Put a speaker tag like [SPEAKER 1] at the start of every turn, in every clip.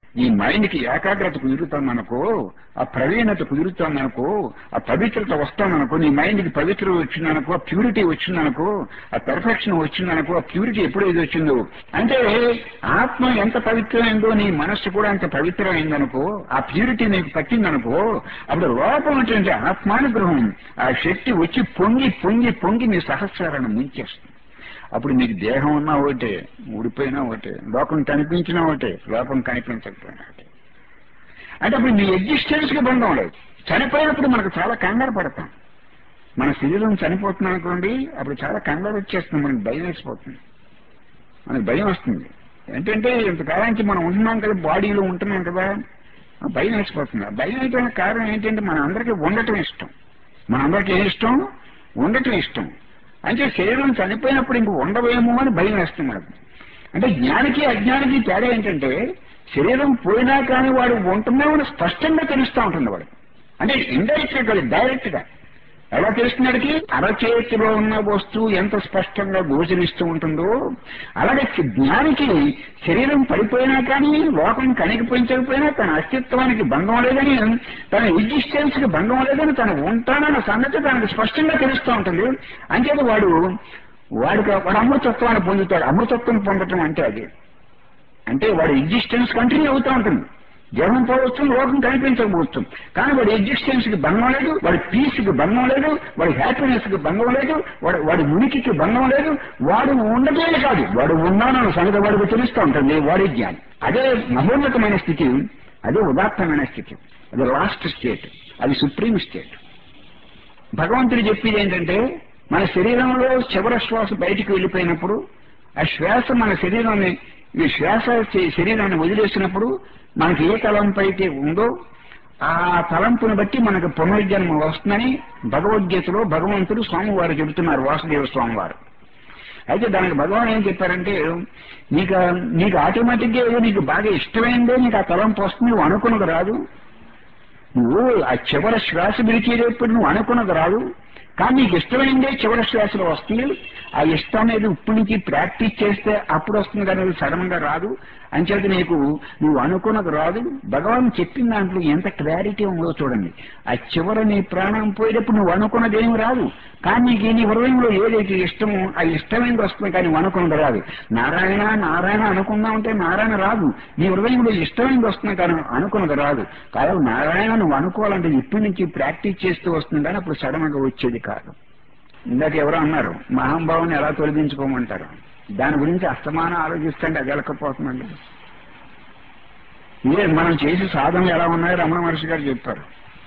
[SPEAKER 1] ఈ మైండ్కి ఏకాగ్రత కుదురుతామనుకో, ఆ ప్రవీణత కుదురుతామనుకో, ఆ పవిత్రత వస్తామనుకో, నీ మైండ్కి పవిత్రత వచ్చిందనుకో, ఆ ప్యూరిటీ వచ్చిందనుకో, ఆ పెర్ఫెక్షన్ వచ్చిందనుకో, ఆ ప్యూరిటీ ఎప్పుడైతే వచ్చిందో అంటే ఆత్మ ఎంత పవిత్రమైందో నీ మనస్సు కూడా అంత పవిత్రమైందనుకో, ఆ ప్యూరిటీ నీకు పట్టిందనుకో, అప్పుడు లోపం ఏంటంటే ఆత్మానుగ్రహం, ఆ శక్తి వచ్చి పొంగి పొంగి పొంగి నీ సహస్రాలను ముంచేస్తుంది. అప్పుడు నీకు దేహం ఉన్నా ఒకటే, ఊడిపోయినా ఒకటే, లోకం కనిపించినా ఒకటే, లోకం కనిపించకపోయినా ఒకటే. అంటే అప్పుడు నీ ఎగ్జిస్టెన్స్ కి బంధం లేదు. చనిపోయినప్పుడు మనకు చాలా కంగారు పడతాం. మన శరీరం చనిపోతున్నాం అనుకోండి, అప్పుడు చాలా కంగారు వచ్చేస్తుంది, మనకు భయం వేసిపోతుంది, మనకు భయం వస్తుంది. ఏంటంటే ఇంతకాలానికి మనం ఉంటున్నాం కదా, బాడీలో ఉంటున్నాం కదా, ఆ భయం వేసిపోతుంది. ఆ భయం అయిపోయిన కారణం ఏంటంటే మన అందరికీ ఉండటం ఇష్టం, మన అందరికీ ఏం ఇష్టం? ఉండటం ఇష్టం. అంటే శరీరం చనిపోయినప్పుడు ఇంక ఉండవేమో అని భయం వేస్తుంది మనకు. అంటే జ్ఞానికి అజ్ఞానికి తేడా ఏంటంటే శరీరం పోయినా కానీ వాడు ఉంటున్నామని స్పష్టంగా తెలుస్తూ ఉంటుంది వాడు. అంటే ఇండైరెక్ట్ గా కాదు, డైరెక్ట్ గా. ఎలా తెలుస్తున్నాడికి? అరచేతిలో ఉన్న వస్తువు ఎంత స్పష్టంగా గోచరిస్తూ ఉంటుందో అలాగే జ్ఞానికి శరీరం పడిపోయినా కానీ, లోకం కనిపించకపోయినా తన అస్తిత్వానికి భంగం లేదని, తన ఎగ్జిస్టెన్స్ కి భంగం లేదని, తను ఉంటానన్న సంగతి తనకు స్పష్టంగా తెలుస్తూ ఉంటుంది. అంచేది వాడు అమృతత్వాన్ని పొందుతాడు. అమృతత్వం పొందటం అంటే అది. అంటే వాడి ఎగ్జిస్టెన్స్ కంటిన్యూ అవుతూ ఉంటుంది. దేహం పోవచ్చు, లోకం కనిపించకపోవచ్చు, కానీ వాడి ఎగ్జిస్టెన్స్ కి భంగం లేదు, వాడి పీస్ కి భంగం లేదు, వాడి హ్యాపీనెస్ కి భంగం లేదు, వాడి ఉనికికి భంగం లేదు. వాడు ఉండటమే కాదు, వాడు ఉన్నానన్న సంగతి వాడికి తెలుస్తూ ఉంటుంది. వాడి జ్ఞానం అదే మహోన్నతమైన స్థితి, అదే ఉదాత్తమైన స్థితి, అది లాస్ట్ స్టేట్, అది సుప్రీం స్టేట్. భగవంతుడు చెప్పేది ఏంటంటే మన శరీరంలో చివరి శ్వాస బయటికి వెళ్ళిపోయినప్పుడు ఆ శ్వాస మన శరీరాన్ని, ఈ శ్వాస శరీరాన్ని వదిలేసినప్పుడు మనకి ఏ తలంపు అయితే ఉందో ఆ తలంపును బట్టి మనకు పునర్జన్మ వస్తుందని భగవద్గీతలో భగవంతుడు స్వామివారు చెబుతున్నారు, వాసుదేవ స్వామివారు. అయితే దానికి భగవాన్ ఏం చెప్పారంటే నీకు ఆటోమేటిక్ గా ఏదో నీకు బాగా ఇష్టమైందే నీకు ఆ తలంపు వస్తుంది, నువ్వు అనుకున్నది రాదు. నువ్వు ఆ చివరి శ్వాస విడిచేటప్పుడు నువ్వు అనుకున్నది రాదు, కానీ నీకు ఇష్టమైందే చివరి శ్వాసలో వస్తుంది. ఆ ఇష్టం అనేది ఇప్పటి నుంచి ప్రాక్టీస్ చేస్తే అప్పుడు వస్తుంది, కానీ అది సడన్ గా రాదు. అంచేత నువ్వు అనుకున్నది రాదు. భగవాన్ చెప్పిన దాంట్లో ఎంత క్లారిటీ ఉందో చూడండి. ఆ చివరి నీ ప్రాణం పోయేటప్పుడు నువ్వు అనుకున్నది ఏమి రాదు, కానీ నీకు నీ హృదయంలో ఏదైతే ఇష్టమో ఆ ఇష్టమైంది వస్తుంది, కానీ నువ్వు అనుకున్నది రాదు. నారాయణ నారాయణ అనుకుందాం అంటే నారాయణ రాదు. నీ హృదయంలో ఇష్టమైంది వస్తుంది, కానీ అనుకున్నది రాదు. కాదు నారాయణ నువ్వు అనుకోవాలంటే ఇప్పటి నుంచి ప్రాక్టీస్ చేస్తూ వస్తుంది, కానీ అప్పుడు సడన్ గా వచ్చేది కాదు. ఇందాక ఎవరో అన్నారు మహాంభావాన్ని ఎలా తొలగించుకోమంటారు, దాని గురించి అస్తమానం ఆలోచిస్తుంటే అది వెళ్ళకపోతుందండి. ఇదే మనం చేసే సాధనలు ఎలా ఉన్నాయో రమణ మహర్షి గారు చెప్పారు.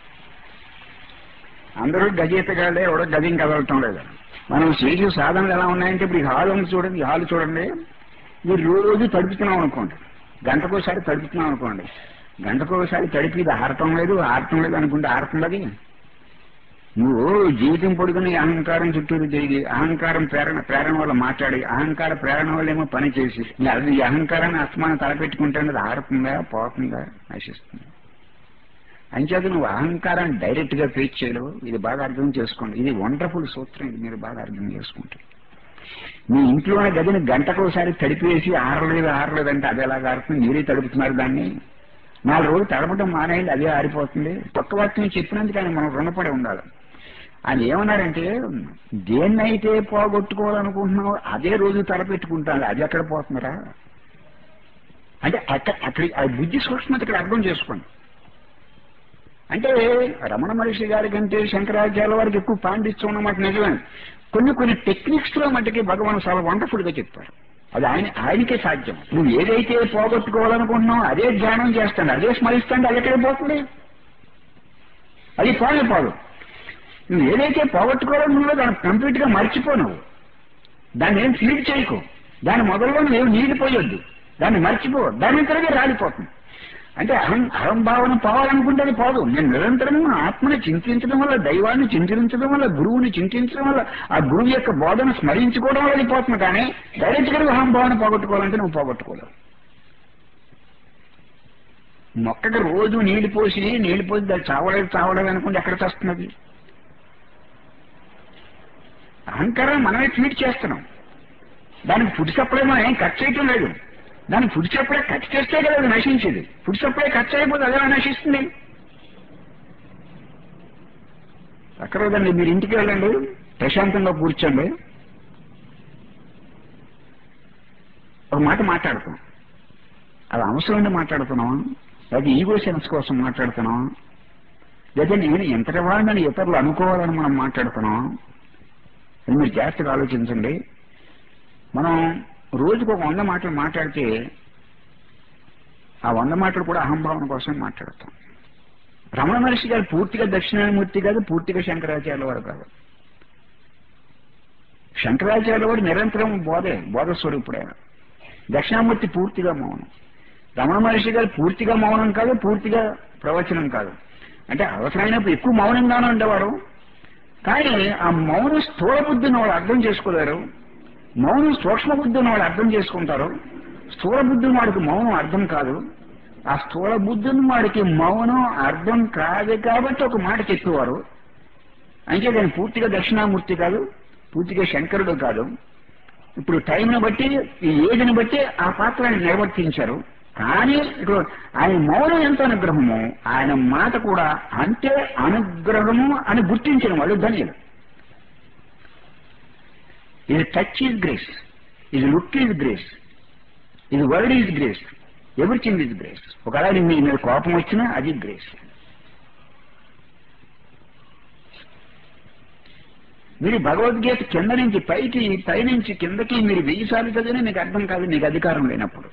[SPEAKER 1] అందరూ గజేతగాళ్ళే, ఎవడో గజం కదలటం లేదు. మనం చేసే సాధనలు ఎలా ఉన్నాయంటే ఇప్పుడు ఈ హాల్ ఉంది చూడండి, ఈ హాల్ చూడండి, మీరు రోజు తడుపుతున్నాం అనుకోండి, గంటకోసారి తడుపుతున్నాం అనుకోండి, గంటకోసారి తడిపి ఇది ఆరటం లేదు అనుకుంటే ఆరుతున్నది. నువ్వు జీవితం పొడుగుని అహంకారం చుట్టూరు తిరిగి అహంకారం ప్రేరణ వల్ల మాట్లాడి అహంకార ప్రేరణ వల్ల ఏమో పని చేసి అది ఈ అహంకారాన్ని అస్తమానం తలపెట్టుకుంటే అది ఆరుతుందా పోతుందా నశిస్తుంది. అంచేత నువ్వు అహంకారాన్ని డైరెక్ట్ గా ఫేస్ చేయలేవు. ఇది బాగా అర్థం చేసుకోండి. ఇది వండర్ఫుల్ సూత్రం, ఇది మీరు బాగా అర్థం చేసుకుంటే. మీ ఇంట్లో ఉన్న గదిని గంటకోసారి తడిపేసి ఆరలేదంటే అది ఎలాగ ఆరుతుంది? మీరే తడుపుతున్నారు దాన్ని. 4 రోజులు తడపడం మానేయండి, అదే ఆరిపోతుంది. పక్క వాక్యం చెప్పినందుకు ఆయన మనం రుణపడి ఉండాలి. ఆయన ఏమన్నారంటే దేన్నైతే పోగొట్టుకోవాలనుకుంటున్నావు అదే రోజు తలపెట్టుకుంటాను, అది ఎక్కడ పోతున్నారా అంటే అక్కడ ఆ బుద్ధి సూక్ష్మత ఇక్కడ అర్థం చేసుకోండి. అంటే రమణ మహర్షి గారి కంటే శంకరాచార్య వారికి ఎక్కువ పాండిత్యం ఉన్నమాట నిజమే. కొన్ని టెక్నిక్స్ లో మటుకి భగవాన్ చాలా వండర్ఫుల్ గా చెప్తారు. అది ఆయనకే సాధ్యం. నువ్వు ఏదైతే పోగొట్టుకోవాలనుకుంటున్నావు అదే ధ్యానం చేస్తాను, అదే స్మరిస్తాను, అది ఎక్కడ పోతుంది? అది పోదు. నువ్వు ఏదైతే పోగొట్టుకోవాలనుకున్నావో దాన్ని కంప్లీట్ గా మర్చిపోను. దాన్ని ఏం ఫీడ్ చేయకు. దాని మొదల్లో నువ్వేం నీళ్ళు పోయొద్దు, దాన్ని మర్చిపో, దాని తరగా రాలిపోతుంది. అంటే అహంభావన పోవాలనుకుంటే అది పోదు. నేను నిరంతరం ఆత్మని చింతించడం వల్ల, దైవాన్ని చింతించడం వల్ల, గురువుని చింతించడం వల్ల, ఆ గురువు యొక్క బోధన స్మరించుకోవడం వల్ల అది పోతుంది. కానీ డైరెక్ట్ గా అహంభావన పోగొట్టుకోవాలంటే నువ్వు పోగొట్టుకోలేవు. మొక్కకి రోజు నీళ్లు పోసి దాన్ని చావలేదు అనుకుంటే ఎక్కడ చేస్తున్నది? అహంకారం మనమే ఫీడ్ చేస్తున్నాం, దానికి ఫుడ్ సప్లై మనం ఏం ఖర్చు చేయటం లేదు. దాన్ని ఫుడ్ సప్లై కట్ చేస్తే కదా అది నశించేది. ఫుడ్ సప్లై కట్ చేయకపోతే అదే నశిస్తుంది. అక్కడ కదండి, మీరు ఇంటికి వెళ్ళండి, ప్రశాంతంగా కూర్చోండి, ఒక మాట మాట్లాడుతాం. అది అవసరమైన మాట్లాడుతున్నాం, అది ఈగో సెన్స్ కోసం మాట్లాడుతున్నాం, లేదా నేను ఎంతటి వాడిని ఇతరులు అనుకోవాలని మనం మాట్లాడుతున్నాం. అది మీరు జాగ్రత్తగా ఆలోచించండి. మనం రోజుకు ఒక 100 మాటలు మాట్లాడితే ఆ 100 మాటలు కూడా అహంభావన కోసం మాట్లాడతాం. రమణ మహర్షి గారు పూర్తిగా దక్షిణామూర్తి కాదు, పూర్తిగా శంకరాచార్యుల వారు కాదు. శంకరాచార్యుల వారు నిరంతరం బోధ స్వరూపుడే. దక్షిణామూర్తి పూర్తిగా మౌనం. రమణ మహర్షి గారు పూర్తిగా మౌనం కాదు, పూర్తిగా ప్రవచనం కాదు. అంటే అవసరమైనప్పుడు ఎక్కువ మౌనంగానే ఉండేవారు. కానీ ఆ మౌనం స్థూల బుద్ధిని వాళ్ళు అర్థం చేసుకోలేరు. మౌనం సూక్ష్మ బుద్ధిని వాళ్ళు అర్థం చేసుకుంటారు. స్థూల బుద్ధిని వాడికి మౌనం అర్థం కాదు. ఆ స్థూల బుద్ధిని వాడికి మౌనం అర్థం కాదు కాబట్టి ఒక మాట చెప్పేవారు. అంటే దాన్ని పూర్తిగా దక్షిణామూర్తి కాదు, పూర్తిగా శంకరుడు కాదు. ఇప్పుడు టైంని బట్టి, ఈ ఏజ్ని బట్టి ఆ పాత్రని నిర్వర్తించారు. కానీ ఇప్పుడు ఆయన మౌనం ఎంత అనుగ్రహము, ఆయన మాట కూడా అంతే అనుగ్రహము అని గుర్తించిన వాళ్ళు ధన్యులు. ఇది టచ్ ఈజ్ గ్రేస్, ఇది లుక్ ఈజ్ గ్రేస్, ఇది word is grace, everything is grace. ఒకవేళ మీ మీద కోపం వచ్చినా అది గ్రేస్. మీరు భగవద్గీత కింద నుంచి పైకి, పైనుంచి కిందకి మీరు 1000 సార్లు చదివినా మీకు అర్థం కాదు, మీకు అధికారం లేనప్పుడు.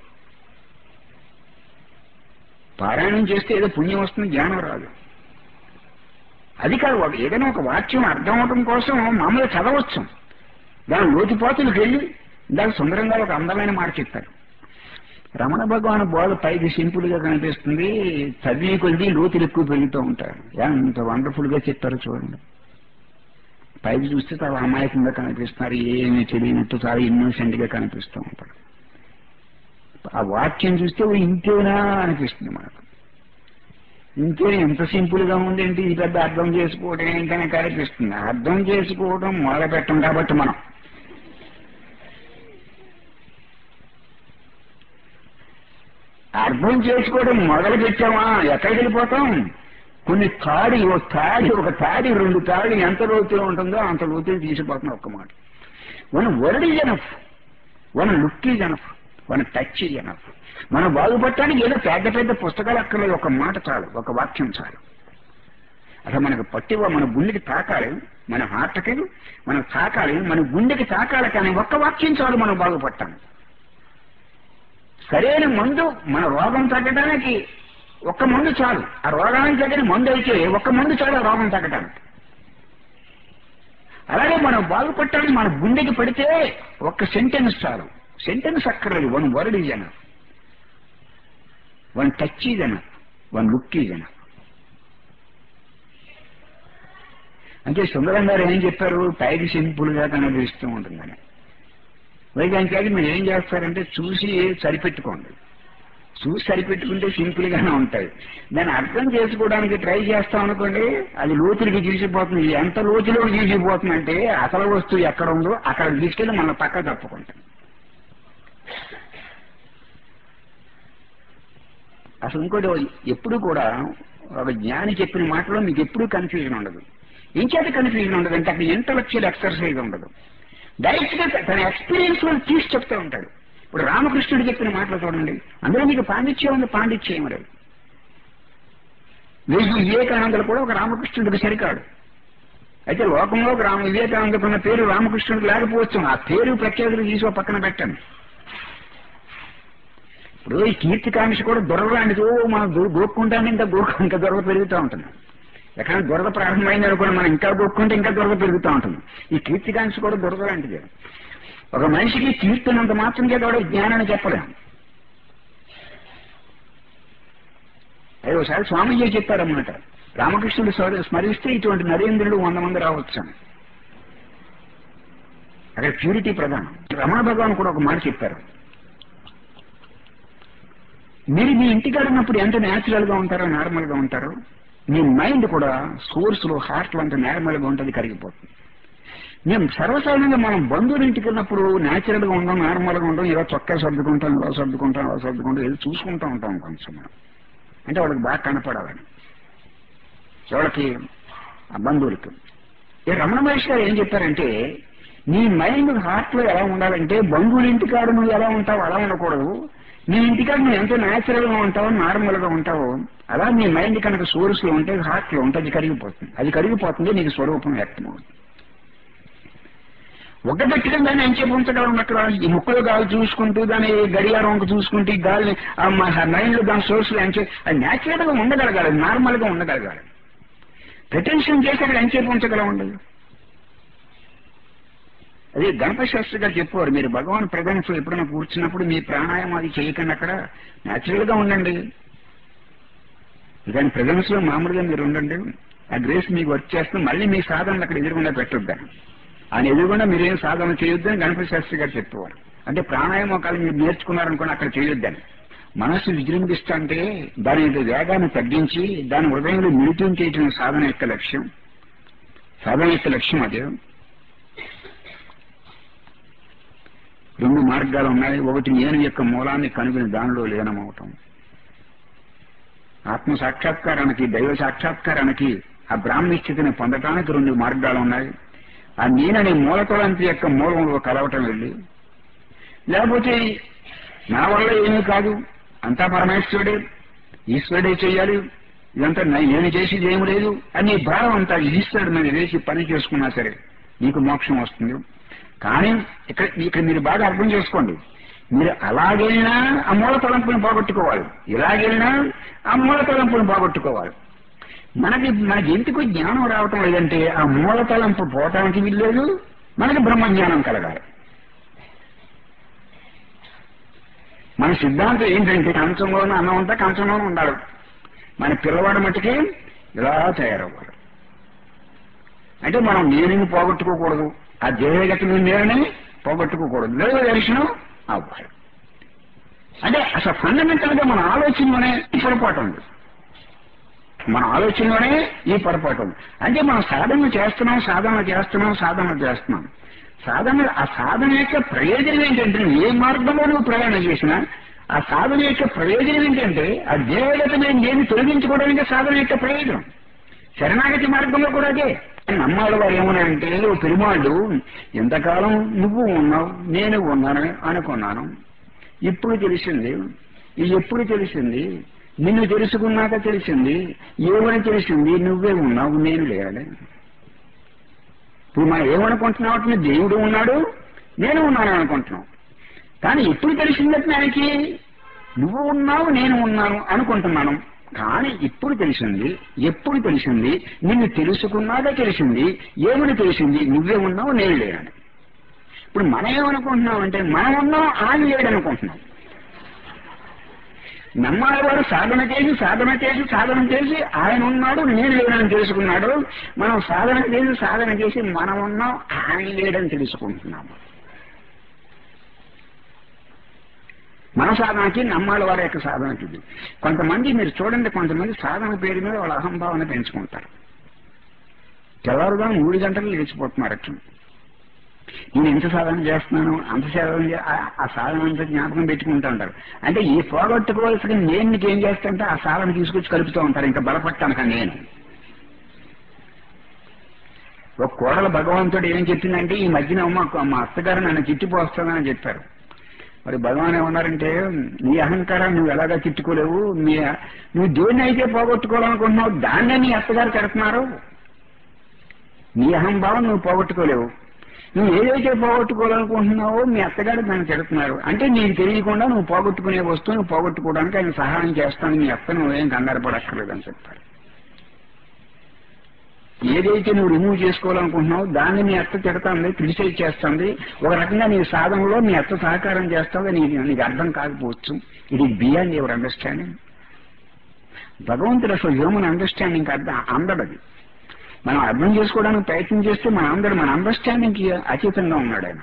[SPEAKER 1] పారాయణం చేస్తే ఏదో పుణ్యం వస్తుంది, జ్ఞానం రాదు. అది కాదు, ఏదైనా ఒక వాక్యం అర్థం అవడం కోసం మామూలుగా చదవచ్చు. దాని లోతుపాతులకు వెళ్ళి దానికి సుందరంగా ఒక అందమైన మాట చెప్తారు. రమణ భగవాన్ బోధ పైకి సింపుల్ గా కనిపిస్తుంది, చదివి కొద్ది లోతులు ఎక్కువ పెరుగుతూ ఉంటారు. ఎంత వండర్ఫుల్ గా చెప్తారు చూడండి. పైకి చూస్తే చాలా అమాయకంగా కనిపిస్తున్నారు, ఏమీ తెలియనట్టు చాలా ఇన్నోసెంట్ గా కనిపిస్తూ ఉంటారు. ఆ వాక్యం చూస్తే ఇంతేనా అనిపిస్తుంది మనకు. ఇంతే, ఎంత సింపుల్ గా ఉందేంటి, ఈ పెద్ద అర్థం చేసుకోవడం ఏంటనే కనిపిస్తుంది. అర్థం చేసుకోవడం మొదలు పెట్టం కాబట్టి మనం అర్థం చేసుకోవడం మొదలు పెట్టామా ఎక్కడికి వెళ్ళిపోతాం. కొన్ని తాడి, ఒక తాడి 2 తాడి ఎంత లోతులో ఉంటుందో అంత లోతులు తీసిపోతున్నాం. ఒక్క మాట, one word is enough, one look is enough, one touch is enough. మనం బాగుపడటానికి ఏదో పెద్ద పెద్ద పుస్తకాలు అక్కర్లేదు, ఒక మాట చాలు, ఒక వాక్యం చాలు. అసలు మనకు పట్టివ మన గుండెకి తాకాలి, మన హార్ట్కి మనం తాకాలి, మన గుండెకి తాకాలి. కానీ ఒక్క వాక్యం చాలు మనం బాగుపడటానికి. సరైన మందు మన రోగం తగ్గడానికి ఒక్క మందు చాలు. ఆ రోగానికి తగిన మందు అయితే ఒక్క మందు చాలు ఆ రోగం తగ్గడానికి. అలాగే మనం బాగుపడటానికి మన గుండెకి పడితే ఒక్క సెంటెన్స్ చాలు. సెంటెన్స్ అక్కర్లేదు, one word is enough, one touch is enough, one look is enough. అంటే సుందరం గారు ఏం చెప్పారు, పైకి సింపుల్ గా కనిపిస్తూ ఉంటుందని. వైజ్ఞానికానికి మీరు ఏం చేస్తారంటే చూసి సరిపెట్టుకోండి. చూసి సరిపెట్టుకుంటే సింపుల్ గానే ఉంటాయి. దాన్ని అర్థం చేసుకోవడానికి ట్రై చేస్తాం అనుకోండి, అది లోతులకి తీసిపోతుంది. ఎంత లోతులోకి తీసిపోతుందంటే అసలు వస్తువు ఎక్కడ ఉందో అక్కడ తీసుకెళ్ళి మన పక్క తప్పుకుంటాం. అసలు ఇంకోటి, ఎప్పుడు కూడా ఒక జ్ఞాని చెప్పిన మాటలో మీకు ఎప్పుడూ కన్ఫ్యూజన్ ఉండదు. ఇంకేత కన్ఫ్యూజన్ ఉండదు అంటే అక్కడ ఇంటలెక్చువల్ ఎక్సర్సైజ్ ఉండదు. డైరెక్ట్ గా తన ఎక్స్పీరియన్స్ లో తీసి చెప్తూ ఉంటాడు. ఇప్పుడు రామకృష్ణుడు చెప్పిన మాటలు చూడండి, అందులో మీకు పాండిత్యం ఉంది, పాండిత్యం లేదు. వివేకానందులు కూడా ఒక రామకృష్ణుడికి సరికాడు. అయితే లోకంలో వివేకానందకు ఉన్న పేరు రామకృష్ణుడికి లేకపోవచ్చు. ఆ పేరు ప్రఖ్యాతులు తీసి పక్కన పెట్టండి. ఇప్పుడు ఈ కీర్తికాంక్ష కూడా దొరలాంటిది. మనం గోక్కుంటానే ఇంకా దొరద పెరుగుతూ ఉంటుంది. ఎక్కడ దొరద ప్రారంభమైంది అనుకోండి, మనం ఇంకా గోక్కుంటే ఇంకా దొరద పెరుగుతూ ఉంటుంది. ఈ కీర్తికాంక్ష కూడా దొరద లాంటిది. ఒక మనిషికి కీర్తినంత మాత్రం చేత వాడు జ్ఞానాన్ని చెప్పలేము. అది ఒకసారి స్వామీజీ చెప్పారన్నమాట, రామకృష్ణుడు స్మరిస్తే ఇటువంటి నరేంద్రుడు 100 మంది రావచ్చు అని. అక్కడ ప్యూరిటీ ప్రధానం. రమణ భగవాన్ కూడా ఒక మాట చెప్పారు, మీరు మీ ఇంటికాడ ఉన్నప్పుడు ఎంత న్యాచురల్ గా ఉంటారో, నార్మల్ గా ఉంటారో, మీ మైండ్ కూడా సోర్స్ లో హార్ట్ లో అంత నార్మల్ గా ఉంటుంది, కరిగిపోతుంది. మేము సర్వసాధారణంగా మనం బంధువుల ఇంటికి వెళ్ళినప్పుడు న్యాచురల్గా ఉండం, నార్మల్గా ఉండం, ఇలా చొక్కా సర్దుకుంటాం, ఇలా సర్దుకుంటాం, ఇలా సర్దుకుంటాం, ఏదో చూసుకుంటూ ఉంటాం కొంచెం మనం. అంటే వాళ్ళకి బాగా కనపడాలని ఎవరికి ఆ బంధువులకి. ఈ రమణ మహర్షి గారు ఏం చెప్పారంటే నీ మైండ్ హార్ట్లో ఎలా ఉండాలంటే బంధువుల ఇంటికాడ నువ్వు ఎలా ఉంటావు అలా ఉండకూడదు. నీ ఇంటికాడ నువ్వు ఎంత న్యాచురల్గా ఉంటావో, నార్మల్గా ఉంటావో అలా నీ మైండ్ కనుక సోర్స్లో ఉంటే, హార్ట్లో ఉంటే అది కరిగిపోతుంది. అది కరిగిపోతుంది, నీకు స్వరూపం వ్యక్తమవుతుంది. ఒక గట్టిగా దాన్ని ఎంచేపు ఉంచగలం అక్కడ ఈ ముక్కలు గాలి చూసుకుంటూ దాని గడియారం చూసుకుంటూ ఈ గాలిని మైండ్లో దాని సోర్స్లో ఎంచే అది న్యాచురల్గా ఉండగలగాలి, నార్మల్గా ఉండగలగాలి. ప్రిటెన్షన్ చేసి అక్కడ ఎంచేపు ఉంచగలం ఉండదు. అదే గణపతి శాస్త్రి గారు చెప్పేవారు, మీరు భగవాన్ ప్రజెన్స్ ఎప్పుడైనా కూర్చున్నప్పుడు మీ ప్రాణాయామం అది చేయకండి, అక్కడ న్యాచురల్గా ఉండండి. దాని ప్రజెన్స్ లో మామూలుగా మీరు ఉండండి, ఆ గ్రేస్ మీకు వర్క్ చేస్తే మళ్ళీ మీ సాధనలు అక్కడ ఎదురుగుండా పెట్టొద్దని, ఆయన ఎదురుగుండా మీరేం సాధన చేయొద్దని గణపతి శాస్త్రి గారు చెప్పేవారు. అంటే ప్రాణాయామం ఒకవేళ మీరు నేర్చుకున్నారనుకోండి అక్కడ చేయొద్దని. మనస్సు విజృంభిస్తా అంటే దాని యొక్క వేగాన్ని తగ్గించి దాని హృదయంలో మిళితం చేయటం సాధన యొక్క లక్ష్యం. సాధన యొక్క లక్ష్యం అదే. 2 మార్గాలు ఉన్నాయి. ఒకటి నేను యొక్క మూలాన్ని కనుగొని దానిలో లీనమవటం. ఆత్మ సాక్షాత్కారానికి, దైవ సాక్షాత్కారానికి, ఆ బ్రాహ్మీ స్థితిని పొందటానికి 2 మార్గాలు ఉన్నాయి. ఆ నేననే మూలతలంతి యొక్క మూలంలో కలవటం వెళ్ళి, లేకపోతే నా వల్ల ఏమీ కాదు, అంతా పరమేశ్వరుడే, ఈశ్వరుడే చెయ్యాలి, ఇదంతా నేను చేసేది ఏమి లేదు అని భావం అంతా ఈశ్వరుడు మీద వేసి పని చేసుకున్నా సరే నీకు మోక్షం వస్తుంది. కానీ ఇక్కడ మీరు బాగా అర్థం చేసుకోండి, మీరు అలాగైనా ఆ మూల తలంపుని పోగొట్టుకోవాలి, ఇలాగైనా ఆ మూల తలంపుని పోగొట్టుకోవాలి. మనకి ఎందుకు జ్ఞానం రావటం లేదంటే ఆ మూల తలంపు పోవటానికి వీల్లేదు, మనకి బ్రహ్మజ్ఞానం కలగాలి. మన సిద్ధాంతం ఏంటంటే కంచంలోనే అన్నం అంతా కంచంలోనే ఉండాలి. మన పిల్లవాడు మట్టుకి ఇలా తయారవ్వాలి. అంటే మనం నేనేమి పోగొట్టుకోకూడదు, ఆ దేహగత నేనే పోగొట్టుకోకూడదు, లేదు దర్శనం అవ్వాలి. అంటే అసలు ఫండమెంటల్ గా మన ఆలోచనలోనే ఈ పొరపాటు ఉంది, మన ఆలోచనలోనే ఈ పొరపాటు ఉంది. అంటే మనం సాధన చేస్తున్నాం, ఆ సాధన యొక్క ప్రయోజనం ఏంటంటే ఏ మార్గంలో నువ్వు ప్రయాణం చేసినా ఆ సాధన యొక్క ప్రయోజనం ఏంటంటే ఆ దేవగతమైన నేను తొలగించుకోవడానికి సాధన యొక్క ప్రయోజనం. శరణాగతి మార్గంలో కూడా అదే. నమ్మాడు వారు ఏమన్నా అంటే పెరుమాళ్ళు ఎంతకాలం నువ్వు ఉన్నావు నేను ఉన్నాను అనుకున్నాను, ఇప్పుడు తెలిసింది, ఇది ఎప్పుడు తెలిసింది, నిన్ను తెలుసుకున్నాక తెలిసింది, ఏమని తెలిసింది, నువ్వే ఉన్నావు నేను లేనే. ఇప్పుడు మనం ఏమనుకుంటున్నాం అంటే దేవుడు ఉన్నాడు నేను ఉన్నాను అనుకుంటున్నాం. కానీ ఎప్పుడు తెలిసిందంటే ఆయనకి నువ్వు ఉన్నావు నేను ఉన్నాను అనుకుంటున్నాను. కానీ ఇప్పుడు తెలిసింది, ఎప్పుడు తెలిసింది, నిన్ను తెలుసుకున్నాక తెలిసింది, ఏమని తెలిసింది, నువ్వే ఉన్నావు నేను లేనని. ఇప్పుడు మనం ఏమనుకుంటున్నాం అంటే మనం ఉన్నాం ఆయన లేడనుకుంటున్నాం. నమ్మాలి వారు సాధన చేసి ఆయన ఉన్నాడు నేను లేనని తెలుసుకున్నాడు. మనం సాధన చేసి మనం ఉన్నాం ఆయన లేడని తెలుసుకుంటున్నాము. మన సాధనకి నమ్మాలి వారి యొక్క సాధనకి. కొంతమంది మీరు చూడండి, కొంతమంది సాధన పేరు మీద వాళ్ళ అహంభావన పెంచుకుంటారు. తెల్లవారుగా 3 గంటలు లేచిపోతున్నారు. నేను ఎంత సాధన చేస్తున్నాను, అంత సాధన, ఆ సాధన అంతా జ్ఞాపకం పెట్టుకుంటూ ఉంటారు. అంటే ఈ పోగొట్టుకోవాల్సిన నేను నీకేం చేస్తానంటే ఆ సాధన తీసుకొచ్చి కలుపుతూ ఉంటారు ఇంకా బలపడటానికి. నేను ఒక కోడలు భగవంతుడు ఏం చెప్పిందంటే ఈ మధ్యన మా అత్తగారు నన్ను తిట్టిపోస్తానని చెప్పారు. మరి భగవాన్ ఏమన్నారంటే నీ అహంకారాన్ని నువ్వు ఎలాగా తిట్టుకోలేవు, నువ్వు దేన్ని అయితే పోగొట్టుకోవాలనుకుంటున్నావు దాన్నే నీ అత్తగారు కడుతున్నారు. నీ అహంభావం నువ్వు పోగొట్టుకోలేవు, నువ్వు ఏదైతే పోగొట్టుకోవాలనుకుంటున్నావో మీ అత్తగారు దాన్ని తిడుతున్నారు. అంటే నీకు తెలియకుండా నువ్వు పోగొట్టుకునే వస్తువును పోగొట్టుకోవడానికి ఆయన సహాయం చేస్తాను, మీ అత్త నువ్వేం కంగారు పడక్కర్లేదని చెప్పారు. ఏదైతే నువ్వు రిమూవ్ చేసుకోవాలనుకుంటున్నావు దాన్ని మీ అత్త తిడతాంది, క్రిటిసైజ్ చేస్తుంది. ఒక రకంగా నీ సాధనలో మీ అత్త సహకారం చేస్తుంది. నీకు అర్థం కాకపోవచ్చు, ఇది బియాండ్ యువర్ అండర్స్టాండింగ్. భగవంతుడు అసలు హ్యూమన్ అండర్స్టాండింగ్ అందడది. మనం అర్థం చేసుకోవడానికి ప్రయత్నం చేస్తే మన అండర్స్టాండింగ్ కి అతీతంగా ఉన్నాడు ఆయన.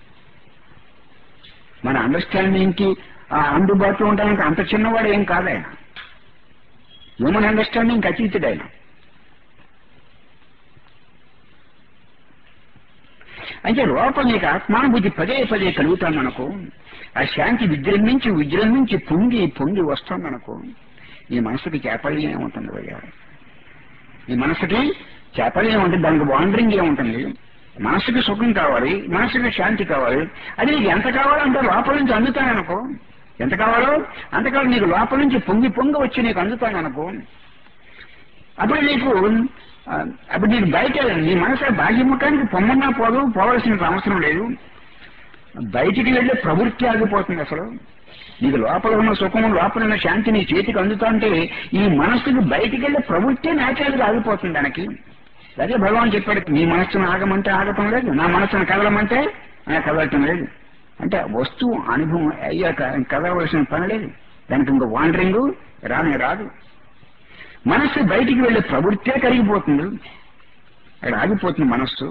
[SPEAKER 1] మన అండర్స్టాండింగ్ కి అందుబాటులో ఉండడానికి అంత చిన్నవాడు ఏం కాదు ఆయన. హ్యూమన్ అండర్స్టాండింగ్ అతీతుడు ఆయన. అంటే లోపల నీకు ఆత్మానుభూతి పదే పదే కలుగుతాను అనుకో, ఆ శాంతి విజృంభించి పొంగి పొంగి వస్తుంది అనుకో, నీ మనసుకి చేపల్యం ఏముంటుంది భయ్యా? నీ మనసుకి చేపల్యం ఉంటుంది, దానికి వాండరింగ్ ఏముంటుంది? మనసుకి సుఖం కావాలి, మనసుకి శాంతి కావాలి. అది నీకు ఎంత కావాలో అంత లోపల నుంచి అందుతాననుకో, ఎంత కావాలో అంతకాలం నీకు లోపల నుంచి పొంగి పొంగి వచ్చి నీకు అందుతాననుకో, అప్పుడు నీకు బయట నీ మనసు బాహ్యముఖానికి పొమ్మన్నా పోదు, పోవలసిన అవసరం లేదు. బయటికి వెళ్ళే ప్రవృత్తి ఆగిపోతుంది. అసలు నీకు లోపల ఉన్న సుఖము, లోపల ఉన్న శాంతి నీ చేతికి అందుతా అంటే ఈ మనస్సుకి బయటికి వెళ్ళే ప్రవృత్తి నేచురల్గా ఆగిపోతుంది దానికి. అదే భగవాన్ చెప్పాడు, నీ మనస్సును ఆగమంటే ఆగటం లేదు, నా మనస్సును కదలమంటే కదలటం లేదు. అంటే వస్తువు అనుభవం అయ్యాక కదలవలసిన పని లేదు, దానికి ఇంకో వాండరింగ్ రానే రాదు. మనస్సు బయటికి వెళ్ళే ప్రవృత్తే కరిగిపోతుంది, అక్కడ ఆగిపోతుంది మనస్సు.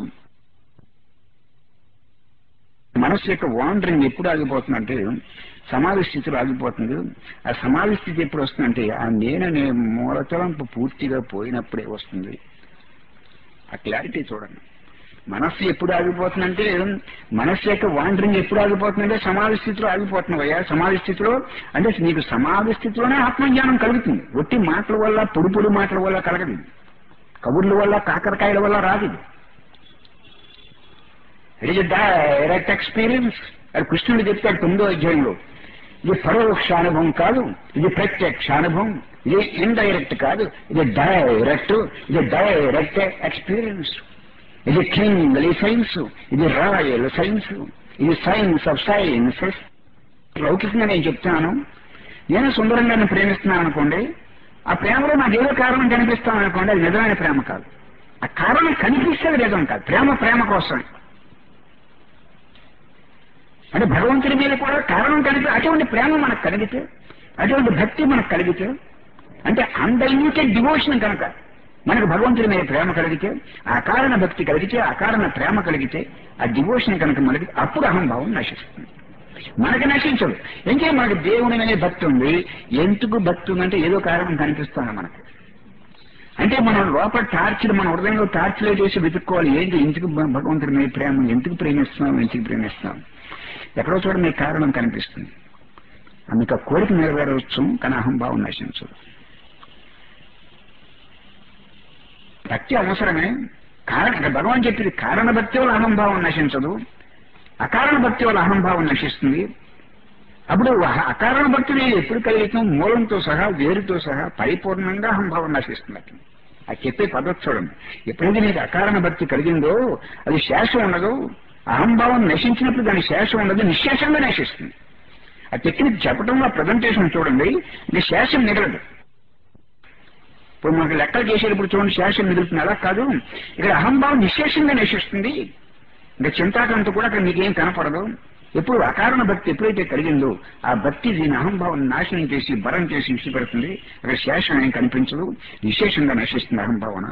[SPEAKER 1] మనస్సు యొక్క వాండరింగ్ ఎప్పుడు ఆగిపోతుందంటే సమాధి స్థితిలో ఆగిపోతుంది. ఆ సమాధి స్థితి ఎప్పుడు వస్తుందంటే ఆ నేననే మూలతలంపు పూర్తిగా పోయినప్పుడే వస్తుంది. ఆ క్లారిటీ చూడండి. మనస్సు ఎప్పుడు ఆగిపోతుందంటే, మనస్సు యొక్క వాండరింగ్ ఎప్పుడు ఆగిపోతుందంటే సమాధి స్థితిలో ఆగిపోతుంది అయ్యా. సమాధి స్థితిలో అంటే నీకు సమాధి స్థితిలోనే ఆత్మజ్ఞానం కలుగుతుంది. ఒట్టి మాటల వల్ల, పొడి మాటల వల్ల కలగదు, కబుర్ల వల్ల, కాకరకాయల వల్ల రాదు. It is direct experience. అది కృష్ణుడు చెప్తాడు 9వ అధ్యాయంలో. ఇది పరోక్ష అనుభవం కాదు, ఇది ప్రత్యక్ష అనుభవం, ఇది ఇండైరెక్ట్ కాదు, ఇది డైరెక్ట్ ఎక్స్పీరియన్స్. ఇది కింగ్లీ సైన్స్, ఇది రాయల్ సైన్స్, ఇది సైన్స్ ఆఫ్ సైన్సెస్. లౌకికంగా నేను చెప్తున్నాను, నేను సుందరంగా ప్రేమిస్తున్నాను అనుకోండి, ఆ ప్రేమలో నాకు ఏదో కారణం కనిపిస్తాను అనుకోండి, అది నిజమైన ప్రేమ కాదు. ఆ కారణం కనిపిస్తే నిజం కాదు. ప్రేమ కోసమే. అంటే భగవంతుడి మీద కూడా కారణం అటువంటి ప్రేమ మనకు కలిగితే, అటువంటి భక్తి మనకు కలిగితే, అంటే అన్డైల్యూటెడ్ డివోషన్ కనుక మనకు భగవంతుడి మీద ప్రేమ కలిగితే, అకారణ భక్తి కలిగితే, అకారణ ప్రేమ కలిగితే, ఆ డివోషన్ కనుక మనకి, అప్పుడు అహంభావం నశిస్తుంది. మనకి నశించదు. ఇంకే మనకు దేవుని మీద భక్తి ఉంది. ఎందుకు భక్తి ఉందంటే ఏదో కారణం కనిపిస్తుంది మనకు. అంటే మనం లోపల టార్చర్, మన హృదయంలో టార్చర్ చేసి వెతుక్కోవాలి. ఏంటి ఎందుకు భగవంతుడి మీద ప్రేమ, ఎందుకు ప్రేమిస్తున్నాం. ఎక్కడో చోట మీకు కారణం కనిపిస్తుంది. మీకు ఆ కోరిక నెరవేరవచ్చు, కానీ అహంభావం నశించదు. భక్తి అవసరమే. భగవాన్ చెప్పింది కారణ భక్తి వల్ల అహంభావం నశించదు, అకారణ భక్తి వల్ల అహంభావం నశిస్తుంది. అప్పుడు అకారణ భక్తిని ఎప్పుడు కలిగితం, మూలంతో సహా, వేరుతో సహా పరిపూర్ణంగా అహంభావం నశిస్తుంది. అది చెప్పే పద్ధతి చూడండి. ఎప్పుడైతే నీకు అకారణ భక్తి కలిగిందో అది శేషం ఉండదు. అహంభావం నశించినప్పుడు దాని శేషం ఉండదు, నిశ్శేషంగా నశిస్తుంది. ఆ టెక్నిక్ చెప్పడంలో ప్రజెంటేషన్ చూడండి, ఇది శేషం మిగలదు. ఇప్పుడు మనకు లెక్కలు చేసేటప్పుడు చూడండి శేషం మిగులుతుంది, అలా కాదు. ఇక్కడ అహంభావం నిశ్శేషంగా నశిస్తుంది. ఇంకా చింతాకంతో కూడా అక్కడ మీకేం కనపడదు. ఎప్పుడు అకారణ భక్తి ఎప్పుడైతే కలిగిందో ఆ భక్తి దీని అహంభావం నాశనం చేసి బలం చేసి విడిచిపెడుతుంది. అక్కడ శేషం ఏం కనిపించదు, విశేషంగా నశిస్తుంది అహంభావన.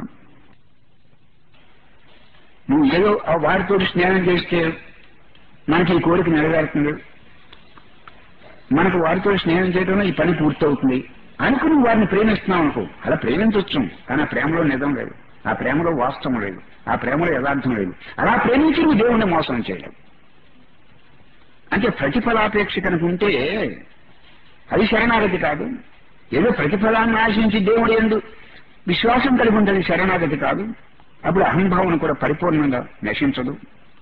[SPEAKER 1] నువ్వు ఏదో వారితో స్నేహం చేస్తే మనకి ఈ కోరిక నెరవేరుతుంది, మనకు వారితో స్నేహం చేయడంలో ఈ పని పూర్తవుతుంది అనుకుని వారిని ప్రేమిస్తున్నావు అనుకో, అలా ప్రేమించవచ్చు. కానీ ఆ ప్రేమలో నిజం లేదు, ఆ ప్రేమలో వాస్తవం లేదు, ఆ ప్రేమలో యథార్థం లేదు. అలా ప్రేమించి నువ్వు దేవుణ్ణి మోసం చేయలేవు. అంటే ప్రతిఫలాపేక్ష కనుక ఉంటే అది శరణాగతి కాదు. ఏదో ప్రతిఫలాన్ని ఆశించి దేవుడు యందు విశ్వాసం కలిగి ఉంటుంది, శరణాగతి కాదు. అప్పుడు అహంభావన కూడా పరిపూర్ణంగా నశించదు.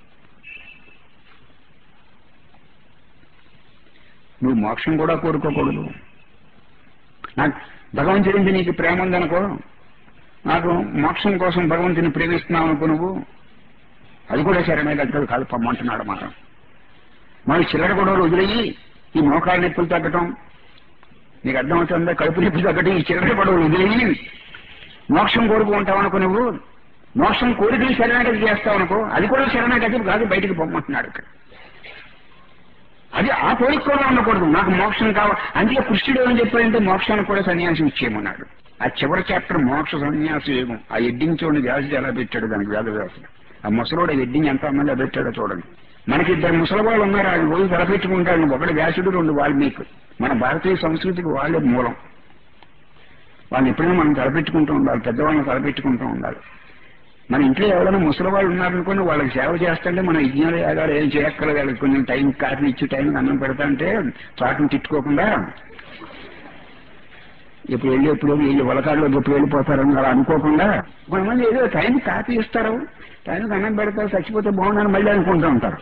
[SPEAKER 1] నువ్వు మోక్షం కూడా కోరుకోకూడదు. నాకు భగవంతుడి నీకు ప్రేమ ఉందనుకో, నాకు మోక్షం కోసం భగవంతుని ప్రేమిస్తున్నావు అనుకో, నువ్వు అది కూడా శరణాగతి కాదు, పొమ్మంటున్నాడు. మనం చిల్లర గొడవలు వదిలేయి ఈ మోకాళ్ళ నొప్పులు తగ్గటం, నీకు అర్థమవుతుందా, కడుపు నొప్పి తగ్గటం, ఈ చిల్లర గొడవలు వదిలేయి మోక్షం కోరుకుంటావు అనుకో, నువ్వు మోక్షం కోరికలు శరణాగతి చేస్తావు అనుకో, అది కూడా శరణాగతి కాదు, బయటికి పొమ్మంటున్నాడు ఇక్కడ. అది ఆ కోరిక కూడా ఉండకూడదు. నాకు మోక్షం కావాలి. అందుకే కృష్ణుడు ఏమని చెప్పాడంటే మోక్షానికి కూడా సన్యాసం ఇచ్చేయమన్నాడు. ఆ చివరి చాప్టర్ మోక్ష సన్యాసం యోగం. ఆ ఎడ్డింగ్ చూడండి వ్యాసుడు ఎలా పెట్టాడు దానికి, వేదవ్యాసుడు. ఆ ముసలోడు ఎడ్డింగ్ ఎంత అమ్మంగా పెట్టాడో చూడండి. మనకి 2 ముసలి వాళ్ళు ఉన్నారు, ఆయన రోజు తలపెట్టుకుంటాడు. ఒకటి వ్యాసుడు, 2 వాల్మీకి. మన భారతీయ సంస్కృతికి వాళ్ళే మూలం. వాళ్ళని ఎప్పుడైనా మనం తలపెట్టుకుంటూ ఉండాలి, పెద్దవాళ్ళని తలపెట్టుకుంటూ ఉండాలి. మన ఇంట్లో ఎవరైనా ముసలి వాళ్ళు ఉన్నారనుకుని వాళ్ళకి సేవ చేస్తుంటే మన యజ్ఞాలు యాగాలు ఏం చేయక్కర్లేదు, వాళ్ళకి కొంచెం టైం కాఫీ ఇచ్చి టైంకి అన్నం పెడతాంటే చాటును తిట్టుకోకుండా ఎప్పుడు వీళ్ళు వలకాడులో ఎప్పుడు వెళ్ళిపోతారని అలా అనుకోకుండా కొంతమంది ఏదో టైం కాఫీ ఇస్తారు, టైంకి అన్నం పెడతారు, చచ్చిపోతే బాగుందని మళ్ళీ అనుకుంటూ ఉంటారు.